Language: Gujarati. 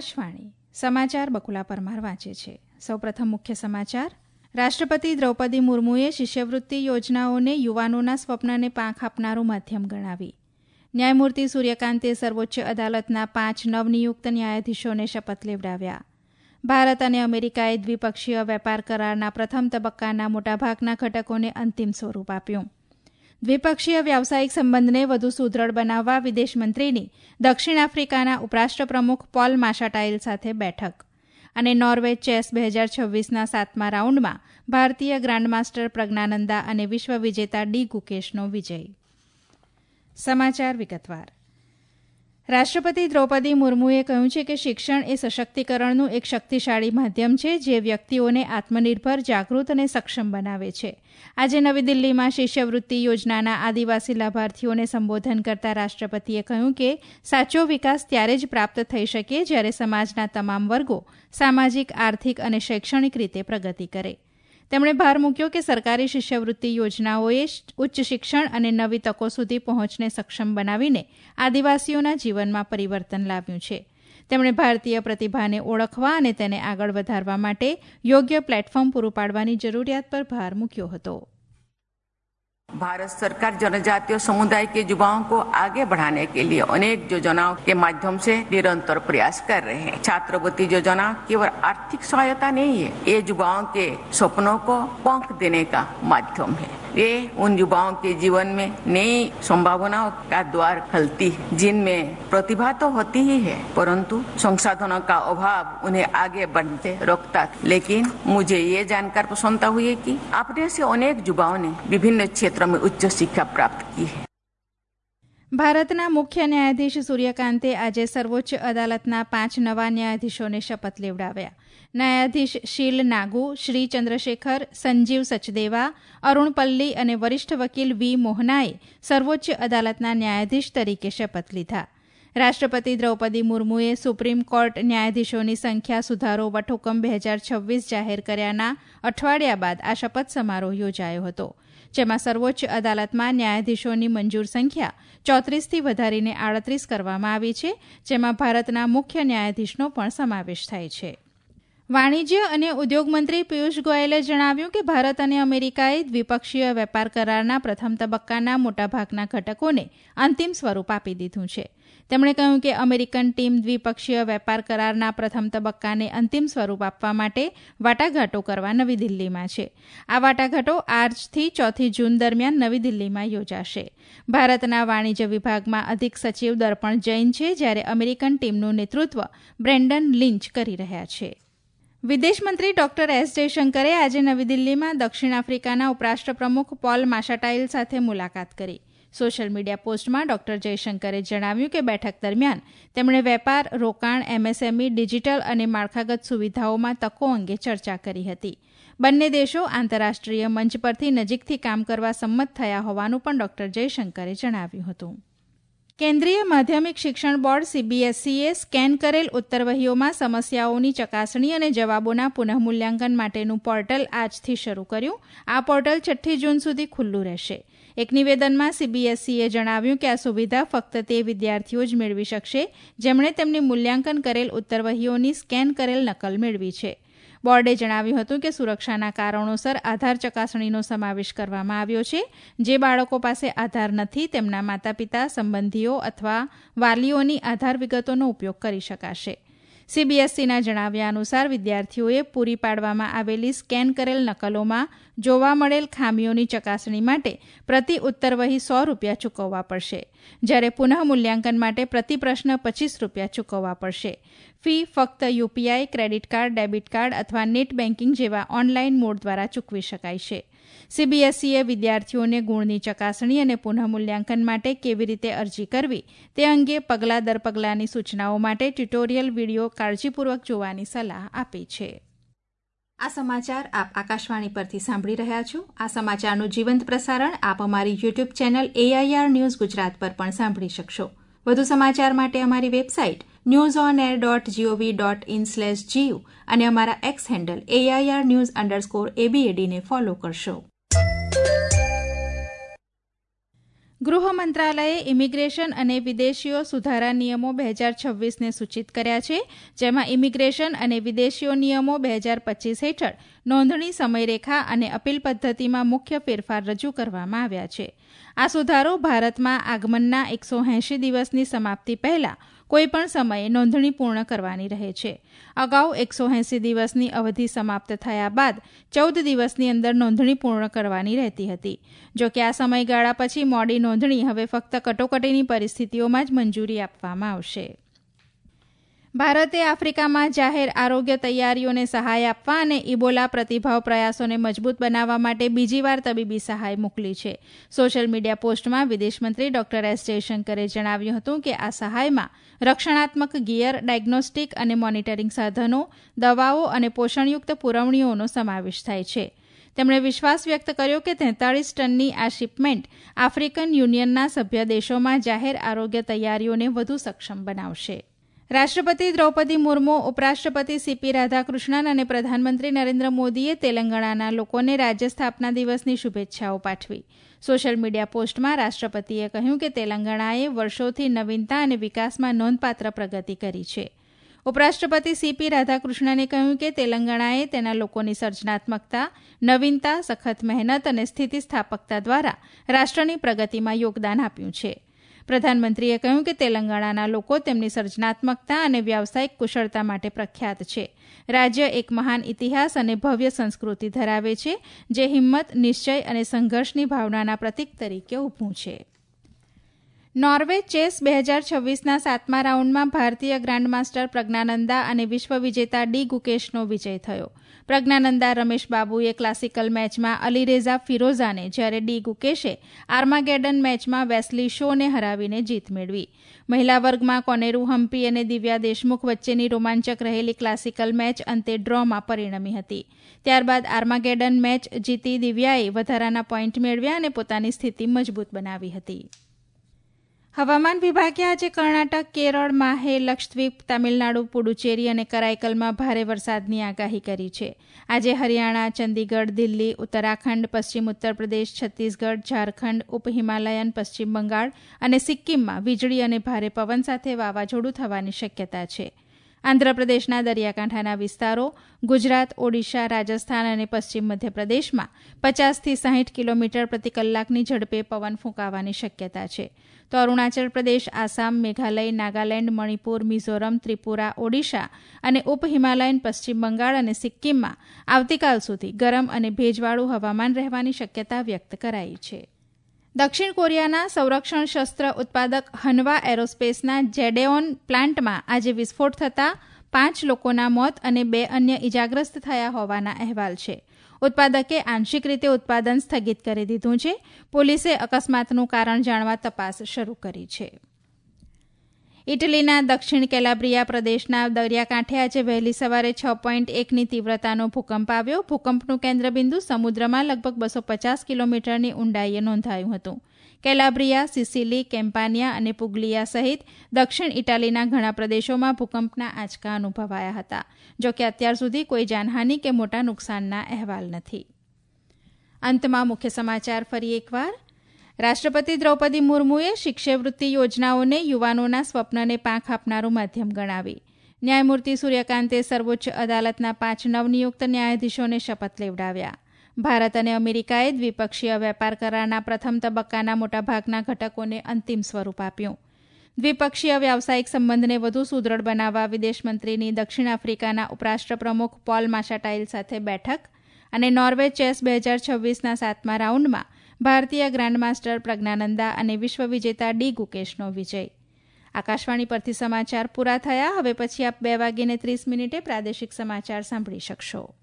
આકાશવાણી સમાચાર બકુલા પરમાર વાંચે છે. સૌપ્રથમ મુખ્ય સમાચાર. રાષ્ટ્રપતિ દ્રૌપદી મુર્મુએ શિષ્યવૃત્તિ યોજનાઓને યુવાનોના સ્વપ્નને પાંખ આપનારું માધ્યમ ગણાવી. ન્યાયમૂર્તિ સૂર્યકાંતે સર્વોચ્ચ અદાલતના 5 નવનિયુક્ત ન્યાયાધીશોને શપથ લેવડાવ્યા. ભારત અને અમેરિકાએ દ્વિપક્ષીય વેપાર કરારના પ્રથમ તબક્કાના મોટાભાગના ઘટકોને અંતિમ સ્વરૂપ આપ્યું. દ્વિપક્ષીય વ્યાવસાયિક સંબંધને વધુ સુદૃઢ બનાવવા વિદેશમંત્રીની દક્ષિણ આફ્રિકાના ઉપરાષ્ટ્રપ્રમુખ પોલ માશાટાઇલ સાથે બેઠક. અને નોર્વે ચેસ 2026ના 7મા રાઉન્ડમાં ભારતીય ગ્રાન્ડમાસ્ટર પ્રજ્ઞાનંદા અને વિશ્વ વિજેતા ડી ગુકેશનો વિજય. સમાચાર વિગતવાર. રાષ્ટ્રપતિ દ્રૌપદી મુર્મુએ કહ્યું છે કે શિક્ષણ એ સશક્તિકરણનું એક શક્તિશાળી માધ્યમ છે જે વ્યક્તિઓને આત્મનિર્ભર, જાગૃત અને સક્ષમ બનાવે છે. આજે નવી દિલ્હીમાં શિષ્યવૃત્તિ યોજનાના આદિવાસી લાભાર્થીઓને સંબોધન કરતા રાષ્ટ્રપતિએ કહ્યું કે સાચો વિકાસ ત્યારે જ પ્રાપ્ત થઈ શકે જ્યારે સમાજના તમામ વર્ગો સામાજિક, આર્થિક અને શૈક્ષણિક રીતે પ્રગતિ કરે. તેમણે ભાર મૂક્યો કે સરકારી શિષ્યવૃત્તિ યોજનાઓએ ઉચ્ચ શિક્ષણ અને નવી તકો સુધી પહોંચને સક્ષમ બનાવીને આદિવાસીઓના જીવનમાં પરિવર્તન લાવ્યું છે. તેમણે ભારતીય પ્રતિભાને ઓળખવા અને તેને આગળ વધારવા માટે યોગ્ય પ્લેટફોર્મ પૂરું પાડવાની જરૂરિયાત પર ભાર મૂક્યો હતો. भारत सरकार जनजातीय समुदाय के युवाओं को आगे बढ़ाने के लिए अनेक योजनाओं के माध्यम से निरंतर प्रयास कर रहे हैं. छात्रवृत्ति योजना केवल आर्थिक सहायता नहीं है, ये युवाओं के सपनों को पंख देने का माध्यम है. ये उन युवाओं के जीवन में नई संभावनाओं का द्वार खुलती है जिनमें प्रतिभा तो होती ही है परंतु संसाधनों का अभाव उन्हें आगे बढ़ते रोकता. लेकिन मुझे ये जानकर प्रसन्नता हुई कि आपने से अनेक युवाओं ने विभिन्न क्षेत्रों में उच्च शिक्षा प्राप्त की है. ભારતના મુખ્ય ન્યાયાધીશ સૂર્યકાંતે આજે સર્વોચ્ચ અદાલતના 5 નવા ન્યાયાધીશોને શપથ લેવડાવ્યા. ન્યાયાધીશ શીલ નાગુ, શ્રી ચંદ્રશેખર, સંજીવ સચદેવા, અરુણ પલ્લી અને વરિષ્ઠ વકીલ વી મોહનાએ સર્વોચ્ચ અદાલતના ન્યાયાધીશ તરીકે શપથ લીધા. રાષ્ટ્રપતિ દ્રૌપદી મુર્મુએ સુપ્રીમ કોર્ટ ન્યાયાધીશોની સંખ્યા સુધારો વટહુકમ 2026 જાહેર કર્યાના અઠવાડિયા બાદ આ શપથ સમારોહ યોજાયો હતો, જેમાં સર્વોચ્ચ અદાલતમાં ન્યાયાધીશોની મંજૂર સંખ્યા 34થી વધારીને 38 કરવામાં આવી છે, જેમાં ભારતના મુખ્ય ન્યાયાધીશનો પણ સમાવેશ થાય છે. વાણિજ્ય અને ઉદ્યોગ મંત્રી પિયુષ ગોયલે જણાવ્યું કે ભારત અને અમેરિકાએ દ્વિપક્ષીય વેપાર કરારના પ્રથમ તબક્કાના મોટાભાગના ઘટકોને અંતિમ સ્વરૂપ આપી દીધું છે. તેમણે કહ્યું કે અમેરિકન ટીમ દ્વિપક્ષીય વેપાર કરારના પ્રથમ તબક્કાને અંતિમ સ્વરૂપ આપવા માટે વાટાઘાટો કરવા નવી દિલ્હીમાં છે. આ વાટાઘાટો આજથી 4 જૂન દરમિયાન નવી દિલ્હીમાં યોજાશે. ભારતના વાણિજ્ય વિભાગમાં અધિક સચિવ દર્પણ જૈન છે, જ્યારે અમેરિકન ટીમનું નેતૃત્વ બ્રેન્ડન લિંચ કરી રહ્યા છે. વિદેશમંત્રી ડોક્ટર એસ જયશંકરે આજે નવી દિલ્હીમાં દક્ષિણ આફ્રિકાના ઉપરાષ્ટ્રપ્રમુખ પોલ માશાટાઇલ સાથે મુલાકાત કરી. સોશિયલ મીડિયા પોસ્ટમાં ડોક્ટર જયશંકરે જણાવ્યું કે બેઠક દરમિયાન તેમણે વેપાર, રોકાણ, એમએસએમઈ, ડિજિટલ અને માળખાગત સુવિધાઓમાં તકો અંગે ચર્ચા કરી હતી. બંને દેશો આંતરરાષ્ટ્રીય મંચ પરથી નજીકથી કામ કરવા સંમત થયા હોવાનું પણ ડોક્ટર જયશંકરે જણાવ્યું હતું. કેન્દ્રીય માધ્યમિક શિક્ષણ બોર્ડ સીબીએસઈએ સ્કેન કરેલ ઉત્તરવહીઓમાં સમસ્યાઓની ચકાસણી અને જવાબોના પુનઃમૂલ્યાંકન માટેનું પોર્ટલ આજથી શરૂ કર્યું. આ પોર્ટલ 6 જૂન સુધી ખુલ્લું રહેશે. એક નિવેદનમાં સીબીએસઈએ જણાવ્યું કે આ સુવિધા ફક્ત તે વિદ્યાર્થીઓ જ મેળવી શકશે જેમણે તેમની મૂલ્યાંકન કરેલ ઉત્તરવહીઓની સ્કેન કરેલ નકલ મેળવી છે. બોર્ડે જણાવ્યું હતું કે સુરક્ષાના કારણોસર આધાર ચકાસણીનો સમાવેશ કરવામાં આવ્યો છે. જે બાળકો પાસે આધાર નથી તેમના માતાપિતા, સંબંધીઓ અથવા વાલીઓની આધાર વિગતોનો ઉપયોગ કરી શકાશે. સીબીએસઈના જણાવ્યા અનુસાર વિદ્યાર્થીઓએ પૂરી પાડવામાં આવેલી સ્કેન કરેલ નકલોમાં જોવા મળેલ ખામીઓની ચકાસણી માટે પ્રતિ ઉત્તરવહી ₹100 ચૂકવવા પડશે, જ્યારે પુનઃમૂલ્યાંકન માટે પ્રતિ પ્રશ્ન ₹25 ચૂકવવા પડશે. ફી ફક્ત UPI, credit card, debit card અથવા નેટ બેન્કિંગ જેવા ઓનલાઈન મોડ દ્વારા ચૂકવી શકાય છે. સીબીએસઈએ વિદ્યાર્થીઓને ગુણની ચકાસણી અને પુનઃમૂલ્યાંકન માટે કેવી રીતે અરજી કરવી તે અંગે પગલાં દર પગલાંની સૂચનાઓ માટે ટ્યુટોરિયલ વિડીયો કાળજીપૂર્વક જોવાની સલાહ આપી છે. આ સમાચાર આપ આકાશવાણી પરથી સાંભળી રહ્યા છો. આ સમાચારનું જીવંત પ્રસારણ આપ અમારી YouTube channel AIR news Gujarat પર પણ સાંભળી શકશો. વધુ સમાચાર માટે અમારી વેબસાઇટ newsonair.gov.in/GU અને અમારા એક્સ હેન્ડલ AIR_news_ABAD ને ફોલો કરશો. ગૃહ મંત્રાલયે ઇમિગ્રેશન અને વિદેશીઓ સુધારા નિયમો 2026ને સૂચિત કર્યા છે, જેમાં ઇમિગ્રેશન અને વિદેશીઓ નિયમો 2025 હેઠળ નોંધણી સમયરેખા અને અપીલ પદ્ધતિમાં મુખ્ય ફેરફાર રજૂ કરવામાં આવ્યા છે. આ સુધારો ભારતમાં આગમનના 180 દિવસની સમાપ્તિ પહેલા કોઈપણ સમયે નોંધણી પૂર્ણ કરવાની રહે છે. અગાઉ 180 દિવસની અવધિ સમાપ્ત થયા બાદ 14 દિવસની અંદર નોંધણી પૂર્ણ કરવાની રહેતી હતી. જો કે આ સમયગાળા પછી મોડી નોંધણી હવે ફક્ત કટોકટીની પરિસ્થિતિઓમાં જ મંજૂરી આપવામાં આવશે. ભારતે આફ્રિકામાં જાહેર આરોગ્ય તૈયારીઓને સહાય આપવા અને ઇબોલા પ્રતિભાવ પ્રયાસોને મજબૂત બનાવવા માટે બીજીવાર તબીબી સહાય મોકલી છે. સોશિયલ મીડિયા પોસ્ટમાં વિદેશમંત્રી ડોક્ટર એસ જયશંકરે જણાવ્યું હતું કે આ સહાયમાં રક્ષણાત્મક ગિયર, ડાયગ્નોસ્ટિક અને મોનિટરિંગ સાધનો, દવાઓ અને પોષણયુક્ત પુરવણીઓનો સમાવેશ થાય છે. તેમણે વિશ્વાસ વ્યક્ત કર્યો કે 43 ટનની આ શિપમેન્ટ આફ્રિકન યુનિયનના સભ્ય દેશોમાં જાહેર આરોગ્ય તૈયારીઓને વધુ સક્ષમ બનાવશે. રાષ્ટ્રપતિ દ્રૌપદી મુર્મુ, ઉપરાષ્ટ્રપતિ સીપી રાધાકૃષ્ણન અને પ્રધાનમંત્રી નરેન્દ્ર મોદીએ તેલંગાણાના લોકોને રાજ્ય સ્થાપના દિવસની શુભેચ્છાઓ પાઠવી. સોશિયલ મીડિયા પોસ્ટમાં રાષ્ટ્રપતિએ કહ્યું કે તેલંગાણાએ વર્ષોથી નવીનતા અને વિકાસમાં નોંધપાત્ર પ્રગતિ કરી છે. ઉપરાષ્ટ્રપતિ સીપી રાધાકૃષ્ણને કહ્યું કે તેલંગાણાએ તેના લોકોની સર્જનાત્મકતા, નવીનતા, સખત મહેનત અને સ્થિતિસ્થાપકતા દ્વારા રાષ્ટ્રની પ્રગતિમાં યોગદાન આપ્યું છે. પ્રધાનમંત્રીએ કહ્યું કે તેલંગાણાના લોકો તેમની સર્જનાત્મકતા અને વ્યાવસાયિક કુશળતા માટે પ્રખ્યાત છે. રાજ્ય એક મહાન ઇતિહાસ અને ભવ્ય સંસ્કૃતિ ધરાવે છે, જે હિંમત, નિશ્ચય અને સંઘર્ષની ભાવનાના પ્રતીક તરીકે ઊભું છે. નોર્વે ચેસ 2026ના 7મા રાઉન્ડમાં ભારતીય ગ્રાન્ડમાસ્ટર પ્રજ્ઞાનંદા અને વિશ્વ વિજેતા ડી ગુકેશનો વિજય થયો. પ્રજ્ઞાનંદા રમેશ બાબુએ ક્લાસિકલ મેચમાં અલીરેઝા ફિરોઝાને, જ્યારે ડી ગુકેશે આર્માગેડન મેચમાં વેસ્લી શોને હરાવીને જીત મેળવી. મહિલા વર્ગમાં કોનેરુ હમ્પી અને દિવ્યા દેશમુખ વચ્ચેની રોમાંચક રહેલી ક્લાસિકલ મેચ અંતે ડ્રોમાં પરિણમી હતી. ત્યારબાદ આર્માગેડન મેચ જીતી દિવ્યાએ વધારાના પોઈન્ટ મેળવ્યા અને પોતાની સ્થિતિ મજબૂત બનાવી હતી. હવામાન વિભાગે આજે કર્ણાટક, કેરળ, માહે, લક્ષદ્વીપ, તામિલનાડુ, પુડુચેરી અને કરાઈકલમાં ભારે વરસાદની આગાહી કરી છે. આજે હરિયાણા, ચંદીગઢ, દિલ્હી, ઉત્તરાખંડ, પશ્ચિમ ઉત્તર પ્રદેશ, છત્તીસગઢ, ઝારખંડ, ઉપ હિમાલયન, પશ્ચિમ બંગાળ અને સિક્કિમમાં વીજળી અને ભારે પવન સાથે વાવાઝોડું થવાની શક્યતા છે. આંધ્રપ્રદેશના દરિયાકાંઠાના વિસ્તારો, ગુજરાત, ઓડિશા, રાજસ્થાન અને પશ્ચિમ મધ્યપ્રદેશમાં 50થી 60 કિલોમીટર પ્રતિ કલાકની ઝડપે પવન ફૂંકાવાની શક્યતા છે. તો અરુણાચલ પ્રદેશ, આસામ, મેઘાલય, નાગાલેન્ડ, મણિપુર, મિઝોરમ, ત્રિપુરા, ઓડિશા અને ઉપ હિમાલયન પશ્ચિમ બંગાળ અને સિક્કિમમાં આવતીકાલ સુધી ગરમ અને ભેજવાળું હવામાન રહેવાની શક્યતા વ્યક્ત કરાઈ છે. દક્ષિણ કોરિયાના સંરક્ષણ શસ્ત્ર ઉત્પાદક હનવા એરોસ્પેસના જેડેઓન પ્લાન્ટમાં આજે વિસ્ફોટ થતાં 5 લોકોના મોત અને 2 અન્ય ઇજાગ્રસ્ત થયા હોવાના અહેવાલ છે. ઉત્પાદકે આંશિક રીતે ઉત્પાદન સ્થગિત કરી દીધું છે. પોલીસે અકસ્માતનું કારણ જાણવા તપાસ શરૂ કરી છે. ઇટલીના દક્ષિણ કેલાબ્રિયા પ્રદેશના દરિયાકાંઠે આજે વહેલી સવારે 6.1ની તીવ્રતાનો ભૂકંપ આવ્યો. ભૂકંપનું કેન્દ્રબિંદુ સમુદ્રમાં લગભગ 250 કિલોમીટરની ઊંડાઈએ નોંધાયું હતું. કેલાબ્રિયા, સિસિલી, કેમ્પાનિયા અને પુગલિયા સહિત દક્ષિણ ઇટાલીના ઘણા પ્રદેશોમાં ભૂકંપના આંચકા અનુભવાયા હતા. જો કે અત્યાર સુધી કોઈ જાનહાનિ કે મોટા નુકસાનના અહેવાલ નથી. અંતમાં મુખ્ય સમાચાર ફરી એકવાર. રાષ્ટ્રપતિ દ્રૌપદી મુર્મુએ શિષ્યવૃત્તિ યોજનાઓને યુવાનોના સ્વપ્નને પાંખ આપનારું માધ્યમ ગણાવી. ન્યાયમૂર્તિ સૂર્યકાંતે સર્વોચ્ચ અદાલતના 5 નવનિયુક્ત ન્યાયાધીશોને શપથ લેવડાવ્યા. ભારત અને અમેરિકાએ દ્વિપક્ષીય વેપાર કરારના પ્રથમ તબક્કાના મોટાભાગના ઘટકોને અંતિમ સ્વરૂપ આપ્યું. દ્વિપક્ષીય વ્યાવસાયિક સંબંધને વધુ સુદૃઢ બનાવવા વિદેશમંત્રીની દક્ષિણ આફ્રિકાના ઉપરાષ્ટ્રપ્રમુખ પોલ માશાટાઇલ સાથે બેઠક. અને નોર્વે ચેસ 2026ના 7મા રાઉન્ડમાં ભારતીય ગ્રાન્ડમાસ્ટર પ્રજ્ઞાનંદા અને વિશ્વ વિજેતા ડી ગુકેશનો વિજય. આકાશવાણી પરથી સમાચાર પૂરા થયા. હવે પછી આપ 2:30 પ્રાદેશિક સમાચાર સાંભળી શકશો.